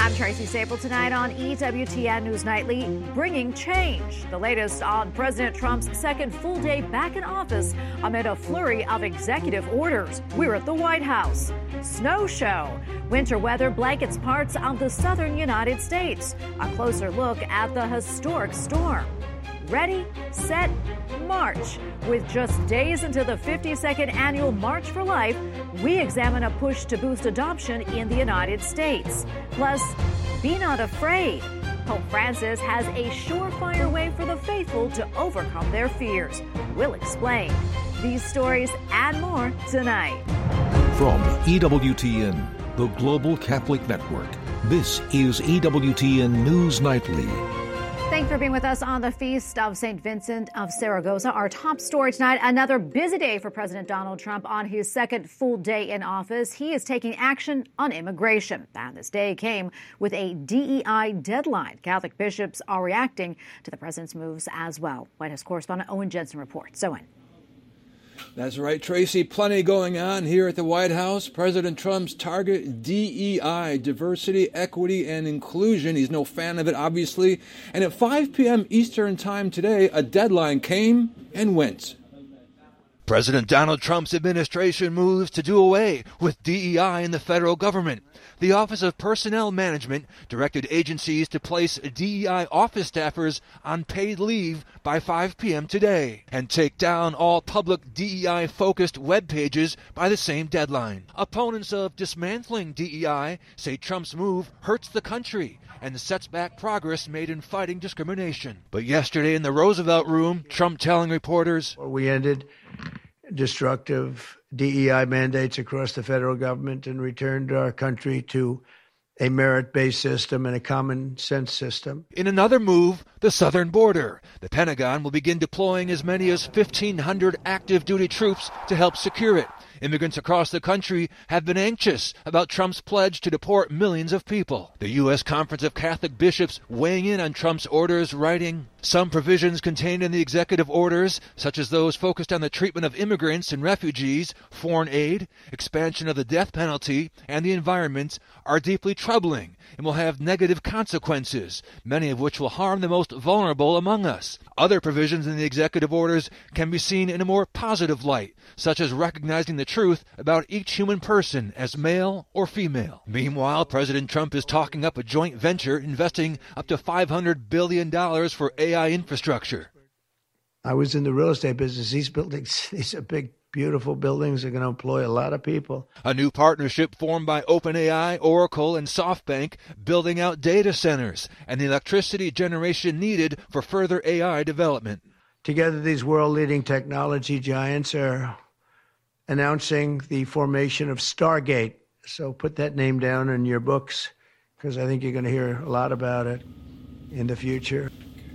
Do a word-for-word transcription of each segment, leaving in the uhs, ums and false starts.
I'm Tracy Sable tonight on E W T N News Nightly, bringing change. The latest on President Trump's second full day back in office amid a flurry of executive orders. We're at the White House. Snow show. Winter weather blankets parts of the southern United States. A closer look at the historic storm. Ready, set, march. With just days until the fifty-second annual March for Life, we examine a push to boost adoption in the United States. Plus, be not afraid. Pope Francis has a surefire way for the faithful to overcome their fears. We'll explain these stories and more tonight. From E W T N, the Global Catholic Network, this is E W T N News Nightly. Thanks for being with us on the Feast of Saint Vincent of Saragossa. Our top story tonight, another busy day for President Donald Trump on his second full day in office. He is taking action on immigration. And this day came with a D E I deadline. Catholic bishops are reacting to the president's moves as well. White House correspondent Owen Jensen reports. Owen. That's right, Tracy. Plenty going on here at the White House. President Trump's target D E I, diversity, equity, and inclusion. He's no fan of it, obviously. And at five p.m. Eastern Time today, a deadline came and went. President Donald Trump's administration moves to do away with D E I in the federal government. The Office of Personnel Management directed agencies to place D E I office staffers on paid leave by five p.m. today and take down all public D E I-focused web pages by the same deadline. Opponents of dismantling D E I say Trump's move hurts the country and sets back progress made in fighting discrimination. But yesterday in the Roosevelt Room, Trump telling reporters, we ended destructive D E I mandates across the federal government and returned our country to a merit-based system and a common sense system. In another move, the southern border. The Pentagon will begin deploying as many as fifteen hundred active duty troops to help secure it. Immigrants across the country have been anxious about Trump's pledge to deport millions of people. The U S Conference of Catholic Bishops weighing in on Trump's orders, writing, some provisions contained in the executive orders, such as those focused on the treatment of immigrants and refugees, foreign aid, expansion of the death penalty, and the environment, are deeply troubling and will have negative consequences, many of which will harm the most vulnerable among us. Other provisions in the executive orders can be seen in a more positive light, such as recognizing the truth about each human person as male or female. Meanwhile, President Trump is talking up a joint venture investing up to five hundred billion dollars for A I infrastructure. I was in the real estate business. These buildings, these are big, beautiful buildings. Are going to employ a lot of people. A new partnership formed by OpenAI, Oracle, and SoftBank, building out data centers and the electricity generation needed for further A I development. Together, these world-leading technology giants are announcing the formation of Stargate. So put that name down in your books, because I think you're going to hear a lot about it in the future.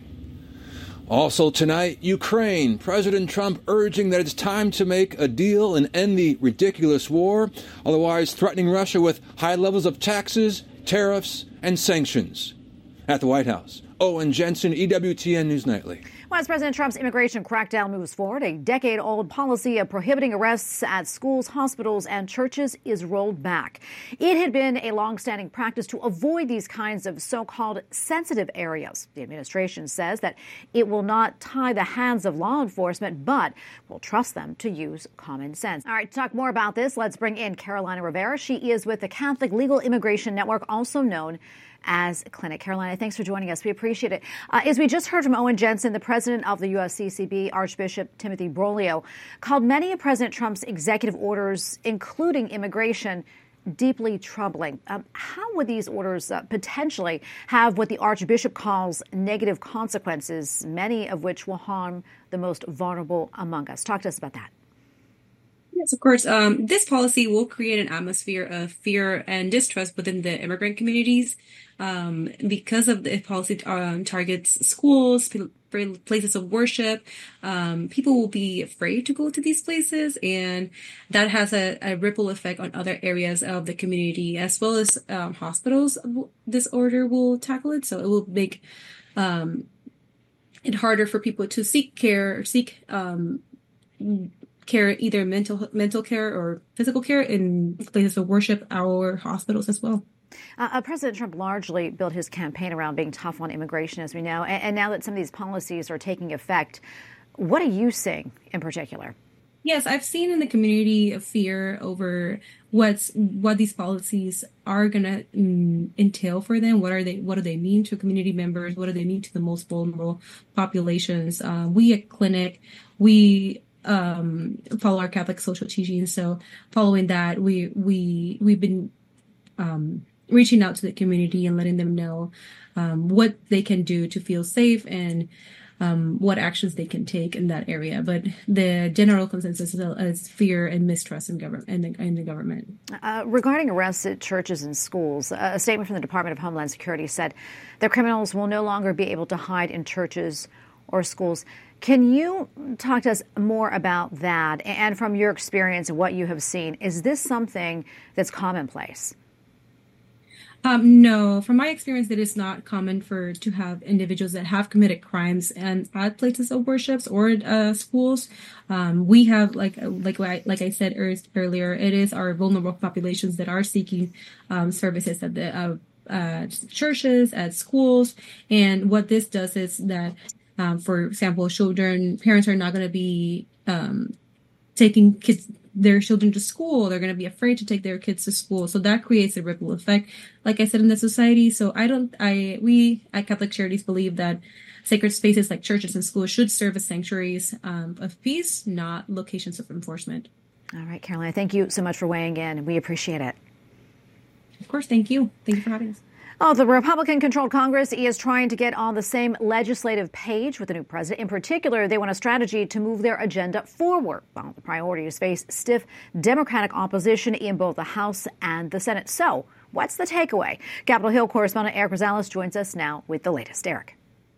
Also tonight, Ukraine. President Trump urging that it's time to make a deal and end the ridiculous war, otherwise threatening Russia with high levels of taxes, tariffs, and sanctions. At the White House, Owen Jensen, E W T N News Nightly. Well, as President Trump's immigration crackdown moves forward, a decade-old policy of prohibiting arrests at schools, hospitals, and churches is rolled back. It had been a long-standing practice to avoid these kinds of so-called sensitive areas. The administration says that it will not tie the hands of law enforcement, but will trust them to use common sense. All right, to talk more about this, let's bring in Carolina Rivera. She is with the Catholic Legal Immigration Network, also known as Clinic. Carolina, thanks for joining us. We appreciate it. Uh, as we just heard from Owen Jensen, the president of the U S C C B, Archbishop Timothy Broglio, called many of President Trump's executive orders, including immigration, deeply troubling. Um, how would these orders uh, potentially have what the Archbishop calls negative consequences, many of which will harm the most vulnerable among us? Talk to us about that. Yes, of course. Um, this policy will create an atmosphere of fear and distrust within the immigrant communities um, because of the policy um, targets schools, places of worship. Um, people will be afraid to go to these places, and that has a, a ripple effect on other areas of the community as well as um, hospitals. This order will tackle it, so it will make um, it harder for people to seek care or seek um, care, either mental mental care or physical care in places of worship or hospitals as well. Uh, President Trump largely built his campaign around being tough on immigration, as we know. And, and now that some of these policies are taking effect, what are you seeing in particular? Yes, I've seen in the community a fear over what's what these policies are going to mm, entail for them. What are they? What do they mean to community members? What do they mean to the most vulnerable populations? Uh, we at Clinic, we um, follow our Catholic social teaching. So, following that, we we we've been um, reaching out to the community and letting them know um, what they can do to feel safe and Um, what actions they can take in that area. But the general consensus is, is fear and mistrust in government. In the, in the government. Uh, regarding arrests at churches and schools, a statement from the Department of Homeland Security said that criminals will no longer be able to hide in churches or schools. Can you talk to us more about that? And from your experience and what you have seen, is this something that's commonplace? Um, no, from my experience, it is not common for to have individuals that have committed crimes and at places of worships or uh, schools. Um, we have, like like I, like I said earlier, it is our vulnerable populations that are seeking um, services at the uh, uh, churches, at schools, and what this does is that, um, for example, children, parents are not going to be um, taking kids. their children to school. They're going to be afraid to take their kids to school. So that creates a ripple effect, like I said, in the society. So I don't, I, we at Catholic Charities believe that sacred spaces like churches and schools should serve as sanctuaries um, of peace, not locations of enforcement. All right, Carolina, thank you so much for weighing in. We appreciate it. Of course. Thank you. Thank you for having us. Oh, the Republican-controlled Congress is trying to get on the same legislative page with the new president. In particular, they want a strategy to move their agenda forward. Well, the priorities face stiff Democratic opposition in both the House and the Senate. So, what's the takeaway? Capitol Hill correspondent Eric Rosales joins us now with the latest. Eric.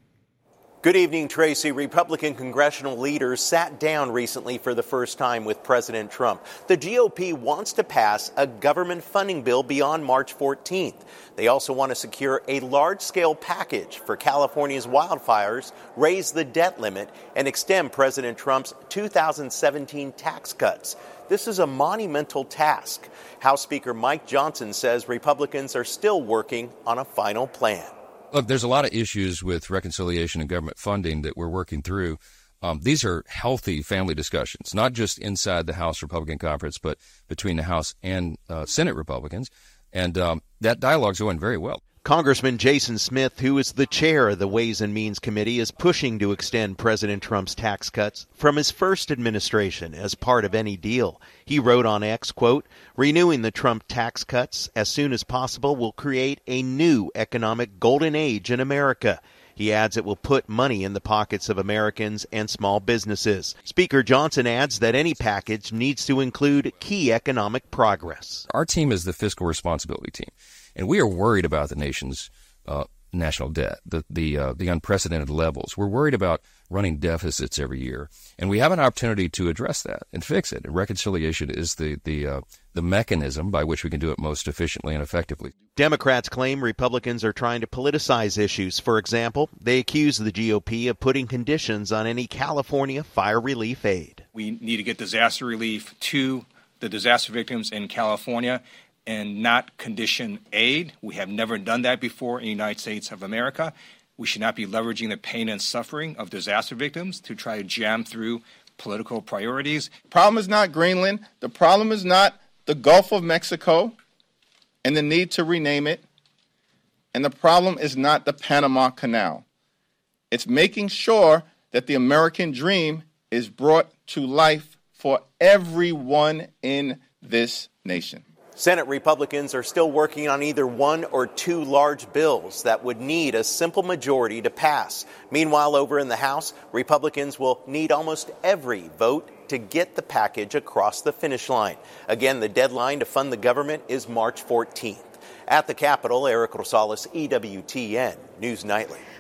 Good evening, Tracy. Republican congressional leaders sat down recently for the first time with President Trump. The G O P wants to pass a government funding bill beyond March fourteenth. They also want to secure a large-scale package for California's wildfires, raise the debt limit, and extend President Trump's two thousand seventeen tax cuts. This is a monumental task. House Speaker Mike Johnson says Republicans are still working on a final plan. Look, there's a lot of issues with reconciliation and government funding that we're working through. Um, these are healthy family discussions, not just inside the House Republican Conference, but between the House and uh, Senate Republicans. And um, that dialogue's going very well. Congressman Jason Smith, who is the chair of the Ways and Means Committee, is pushing to extend President Trump's tax cuts from his first administration as part of any deal. He wrote on X, quote, renewing the Trump tax cuts as soon as possible will create a new economic golden age in America. He adds it will put money in the pockets of Americans and small businesses. Speaker Johnson adds that any package needs to include key economic progress. Our team is the fiscal responsibility team, and we are worried about the nation's uh, national debt, the the, uh, the unprecedented levels. We're worried about running deficits every year, and we have an opportunity to address that and fix it. And reconciliation is the the uh, the mechanism by which we can do it most efficiently and effectively. Democrats claim Republicans are trying to politicize issues. For example, they accuse the G O P of putting conditions on any California fire relief aid. We need to get disaster relief to the disaster victims in California and not condition aid. We have never done that before in the United States of America. We should not be leveraging the pain and suffering of disaster victims to try to jam through political priorities. The problem is not Greenland. The problem is not the Gulf of Mexico and the need to rename it. And the problem is not the Panama Canal. It's making sure that the American dream is brought to life for everyone in this nation. Senate Republicans are still working on either one or two large bills that would need a simple majority to pass. Meanwhile, over in the House, Republicans will need almost every vote to get the package across the finish line. Again, the deadline to fund the government is March fourteenth. At the Capitol, Eric Rosales, E W T N News Nightly.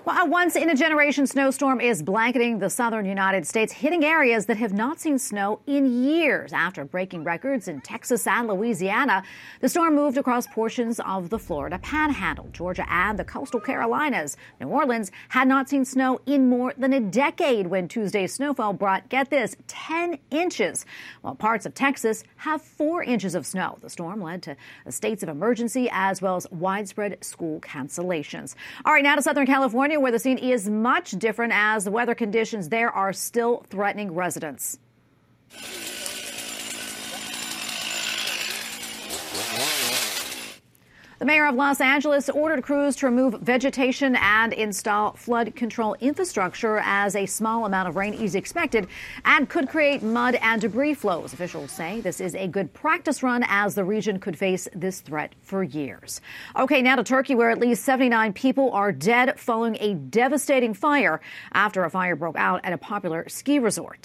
Well, a once-in-a-generation snowstorm is blanketing the southern United States, hitting areas that have not seen snow in years. After breaking records in Texas and Louisiana, the storm moved across portions of the Florida Panhandle, Georgia, and the coastal Carolinas. New Orleans had not seen snow in more than a decade when Tuesday's snowfall brought, get this, ten inches, while parts of Texas have four inches of snow. The storm led to states of emergency as well as widespread school cancellations. All right, now to Southern California, where the scene is much different as the weather conditions there are still threatening residents. The mayor of Los Angeles ordered crews to remove vegetation and install flood control infrastructure as a small amount of rain is expected and could create mud and debris flows. Officials say this is a good practice run as the region could face this threat for years. Okay, now to Turkey, where at least seventy-nine people are dead following a devastating fire after a fire broke out at a popular ski resort.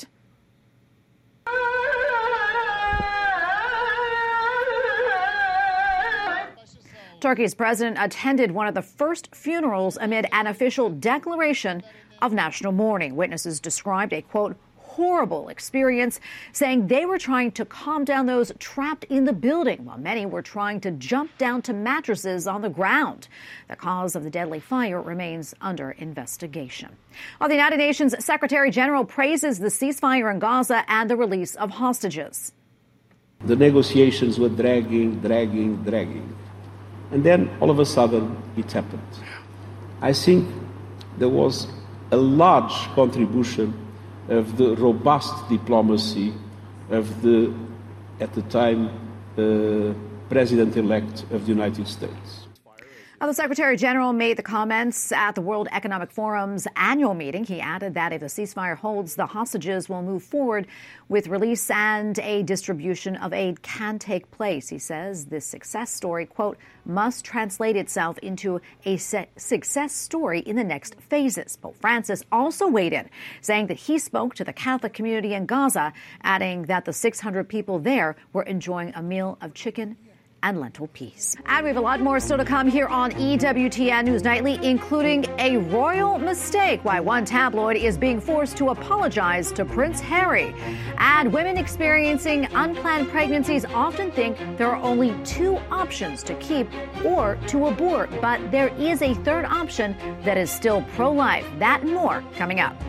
Turkey's president attended one of the first funerals amid an official declaration of national mourning. Witnesses described a, quote, horrible experience, saying they were trying to calm down those trapped in the building, while many were trying to jump down to mattresses on the ground. The cause of the deadly fire remains under investigation. While the United Nations Secretary General praises the ceasefire in Gaza and the release of hostages. The negotiations were dragging, dragging, dragging. And then, all of a sudden, it happened. I think there was a large contribution of the robust diplomacy of the, at the time, uh, President-elect of the United States. Now, the Secretary General made the comments at the World Economic Forum's annual meeting. He added that if the ceasefire holds, the hostages will move forward with release and a distribution of aid can take place. He says this success story, quote, must translate itself into a success story in the next phases. Pope Francis also weighed in, saying that he spoke to the Catholic community in Gaza, adding that the six hundred people there were enjoying a meal of chicken and lentil peas. And we have a lot more still to come here on E W T N News Nightly, including a royal mistake, why one tabloid is being forced to apologize to Prince Harry. And women experiencing unplanned pregnancies often think there are only two options to keep or to abort, but there is a third option that is still pro-life. That and more coming up.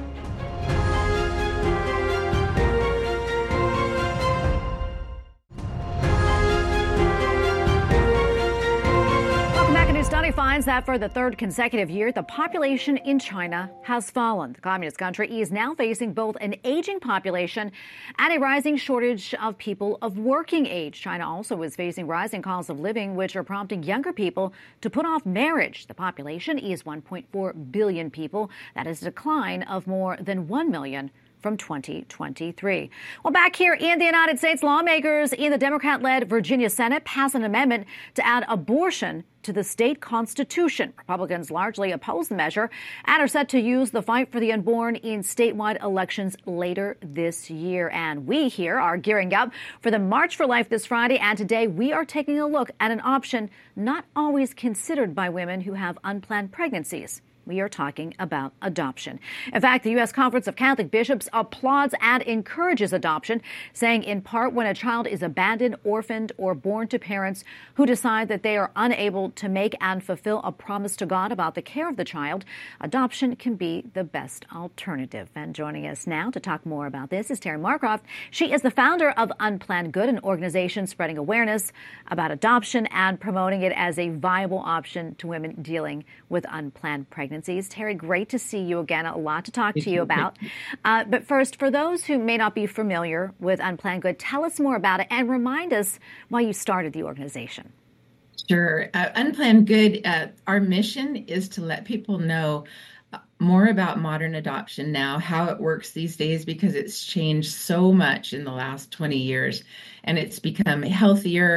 Study finds that for the third consecutive year, the population in China has fallen. The communist country is now facing both an aging population and a rising shortage of people of working age. China also is facing rising costs of living, which are prompting younger people to put off marriage. The population is one point four billion people. That is a decline of more than one million from twenty twenty-three. Well, back here in the United States, lawmakers in the Democrat-led Virginia Senate passed an amendment to add abortion to the state constitution. Republicans largely oppose the measure and are set to use the fight for the unborn in statewide elections later this year. And we here are gearing up for the March for Life this Friday. And today we are taking a look at an option not always considered by women who have unplanned pregnancies. We are talking about adoption. In fact, the U S Conference of Catholic Bishops applauds and encourages adoption, saying in part when a child is abandoned, orphaned, or born to parents who decide that they are unable to make and fulfill a promise to God about the care of the child, adoption can be the best alternative. And joining us now to talk more about this is Terry Marcroft. She is the founder of Unplanned Good, an organization spreading awareness about adoption and promoting it as a viable option to women dealing with unplanned pregnancy. Terry, great to see you again. A lot to talk to you about. Uh, but first, for those who may not be familiar with Unplanned Good, tell us more about it and remind us why you started the organization. Sure. Uh, Unplanned Good, uh, our mission is to let people know more about modern adoption now, how it works these days, because it's changed so much in the last twenty years, and it's become healthier,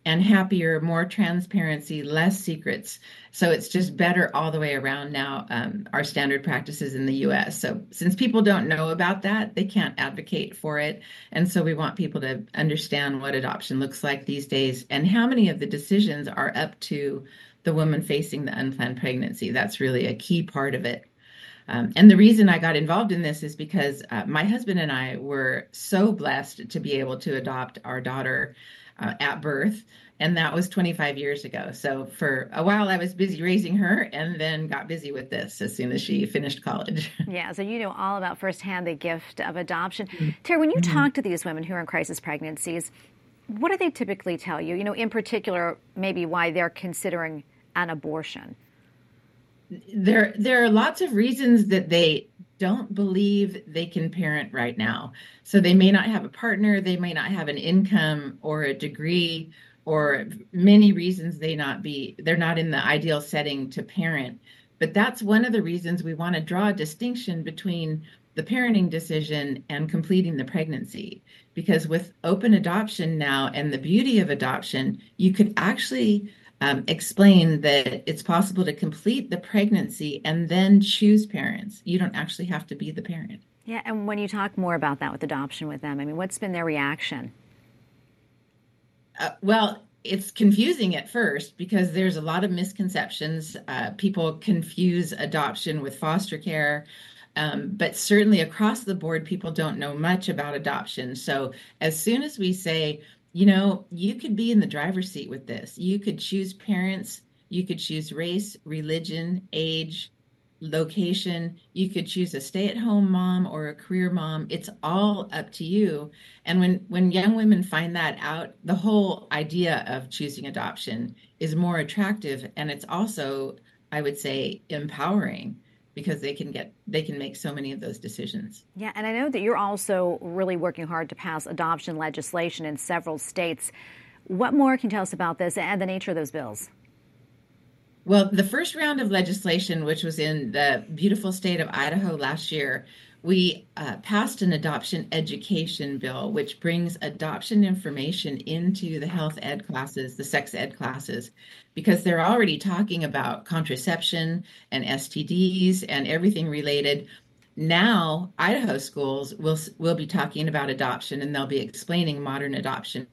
and happier, more transparency, less secrets. So it's just better all the way around now, um, our standard practices in the U S. So since people don't know about that, they can't advocate for it. And so we want people to understand what adoption looks like these days and how many of the decisions are up to the woman facing the unplanned pregnancy. That's really a key part of it. Um, and the reason I got involved in this is because uh, my husband and I were so blessed to be able to adopt our daughter uh, at birth. And that was twenty-five years ago. So for a while, I was busy raising her and then got busy with this as soon as she finished college. Yeah, so you know all about firsthand the gift of adoption. Mm-hmm. Terry, when you mm-hmm. talk to these women who are in crisis pregnancies, what do they typically tell you? You know, in particular, maybe why they're considering an abortion. There, there are lots of reasons that they don't believe they can parent right now. So they may not have a partner, they may not have an income or a degree, or many reasons they not be, they're not in the ideal setting to parent. But that's one of the reasons we want to draw a distinction between the parenting decision and completing the pregnancy. Because with open adoption now and the beauty of adoption, you could actually um, explain that it's possible to complete the pregnancy and then choose parents. You don't actually have to be the parent. Yeah, and when you talk more about that with adoption with them, I mean, what's been their reaction? Uh, well, it's confusing at first because there's a lot of misconceptions. Uh, people confuse adoption with foster care, um, but certainly across the board, people don't know much about adoption. So as soon as we say, you know, you could be in the driver's seat with this, you could choose parents, you could choose race, religion, age, location, you could choose a stay-at-home mom or a career mom. It's all up to you. And when when young women find that out, the whole idea of choosing adoption is more attractive, and it's also, I would say, empowering, because they can get they can make so many of those decisions. Yeah, and I know that you're also really working hard to pass adoption legislation in several states. What more can you tell us about this and the nature of those bills? Well, the first round of legislation, which was in the beautiful state of Idaho last year, we uh, passed an adoption education bill, which brings adoption information into the health ed classes, the sex ed classes, because they're already talking about contraception and S T Ds and everything related. Now, Idaho schools will will be talking about adoption, and they'll be explaining modern adoption.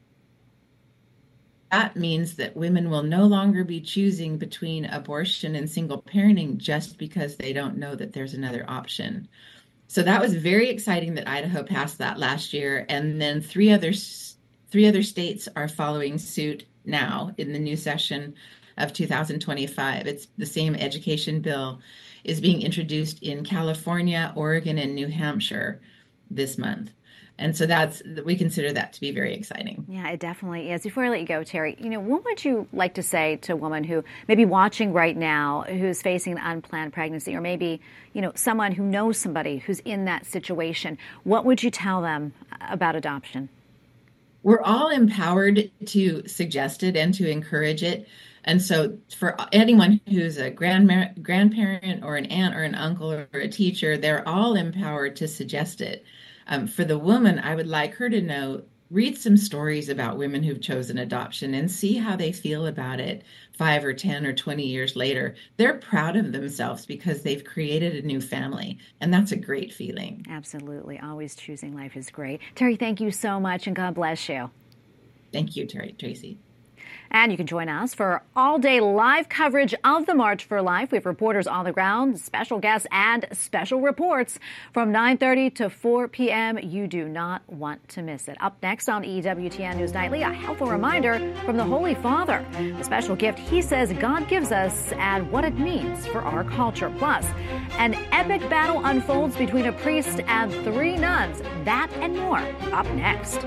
That means that women will no longer be choosing between abortion and single parenting just because they don't know that there's another option. So that was very exciting that Idaho passed that last year. And then three other, three other states are following suit now in the new session of two thousand twenty-five. It's the same education bill is being introduced in California, Oregon, and New Hampshire this month. And so that's, we consider that to be very exciting. Yeah, it definitely is. Before I let you go, Terry, you know, what would you like to say to a woman who may be watching right now, who's facing an unplanned pregnancy, or maybe, you know, someone who knows somebody who's in that situation? What would you tell them about adoption? We're all empowered to suggest it and to encourage it. And so for anyone who's a grandma- grandparent or an aunt or an uncle or a teacher, they're all empowered to suggest it. Um, for the woman, I would like her to know, read some stories about women who've chosen adoption and see how they feel about it five or ten or twenty years later. They're proud of themselves because they've created a new family, and that's a great feeling. Absolutely. Always choosing life is great. Terry, thank you so much, and God bless you. Thank you, Terry, Tracy. And you can join us for all-day live coverage of the March for Life. We have reporters on the ground, special guests, and special reports from nine thirty to four p.m. You do not want to miss it. Up next on E W T N News Nightly, a helpful reminder from the Holy Father, the special gift he says God gives us and what it means for our culture. Plus, an epic battle unfolds between a priest and three nuns. That and more up next.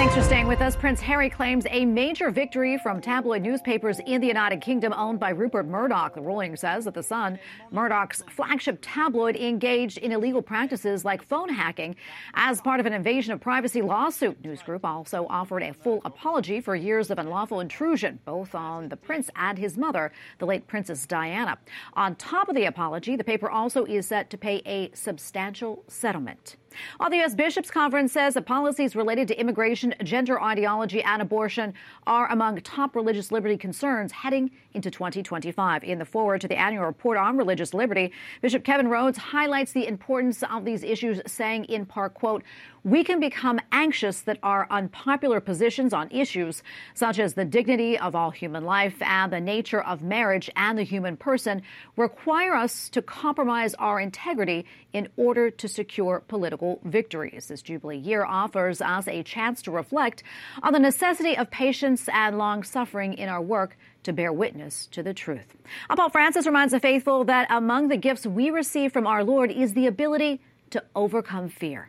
Thanks for staying with us. Prince Harry claims a major victory from tabloid newspapers in the United Kingdom owned by Rupert Murdoch. The ruling says that The Sun, Murdoch's flagship tabloid, engaged in illegal practices like phone hacking as part of an invasion of privacy lawsuit. News Group also offered a full apology for years of unlawful intrusion, both on the prince and his mother, the late Princess Diana. On top of the apology, the paper also is set to pay a substantial settlement. While the U S Bishops' Conference says that policies related to immigration, gender ideology, and abortion are among top religious liberty concerns heading into twenty twenty-five. In the foreword to the annual report on religious liberty, Bishop Kevin Rhodes highlights the importance of these issues, saying in part, quote, "We can become anxious that our unpopular positions on issues such as the dignity of all human life and the nature of marriage and the human person require us to compromise our integrity in order to secure political victories." This Jubilee year offers us a chance to reflect on the necessity of patience and long-suffering in our work to bear witness to the truth. Pope Francis reminds the faithful that among the gifts we receive from our Lord is the ability to overcome fear.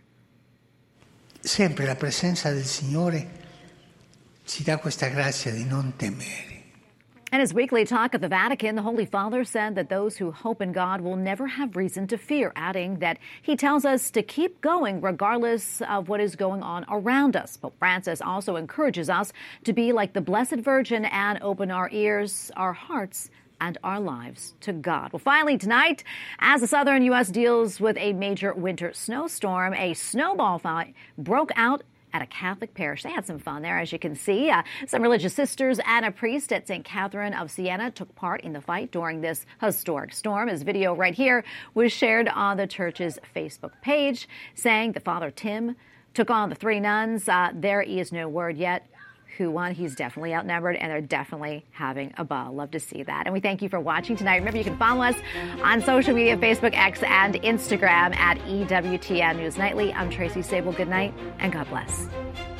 Sempre la presenza del Signore ci dà questa grazia di non temere. In his weekly talk at the Vatican, the Holy Father said that those who hope in God will never have reason to fear, adding that he tells us to keep going regardless of what is going on around us. Pope Francis also encourages us to be like the Blessed Virgin and open our ears, our hearts, and our lives to God. Well, finally tonight, as the southern U S deals with a major winter snowstorm, a snowball fight broke out at a Catholic parish. They had some fun there, as you can see. Uh, some religious sisters and a priest at Saint Catherine of Siena took part in the fight during this historic storm. His video right here was shared on the church's Facebook page, saying that Father Tim took on the three nuns. Uh, there is no word yet who won. He's definitely outnumbered, and they're definitely having a ball. Love to see that. And we thank you for watching tonight. Remember, you can follow us on social media, Facebook, X, and Instagram at E W T N News Nightly. I'm Tracy Sable. Good night, and God bless.